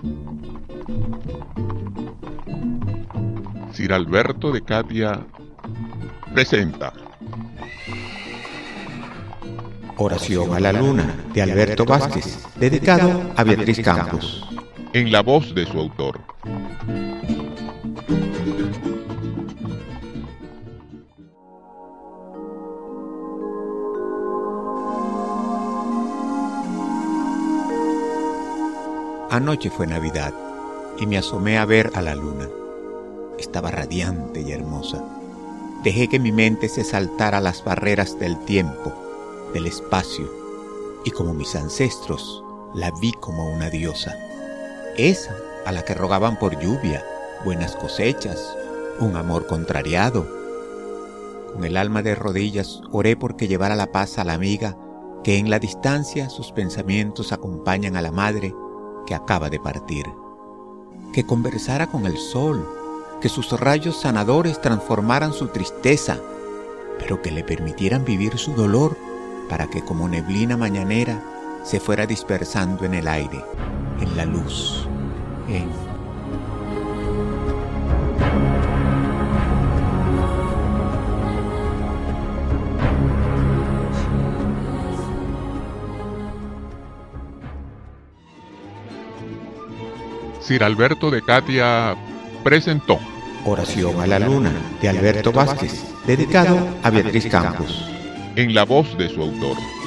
Sir Alberto de Catia presenta Oración a la Luna, de Alberto Vázquez, dedicado a Beatriz Campos, en la voz de su autor. Anoche fue Navidad y me asomé a ver a la luna. Estaba radiante y hermosa. Dejé que mi mente se saltara las barreras del tiempo, del espacio, y como mis ancestros, la vi como una diosa. Esa a la que rogaban por lluvia, buenas cosechas, un amor contrariado. Con el alma de rodillas oré porque llevara la paz a la amiga, que en la distancia sus pensamientos acompañan a la madre que acaba de partir. Que conversara con el sol, que sus rayos sanadores transformaran su tristeza, pero que le permitieran vivir su dolor para que como neblina mañanera se fuera dispersando en el aire, en la luz, Sir Alberto de Catia presentó Oración a la Luna, de Alberto Vázquez, dedicado a Beatriz Campos, en la voz de su autor.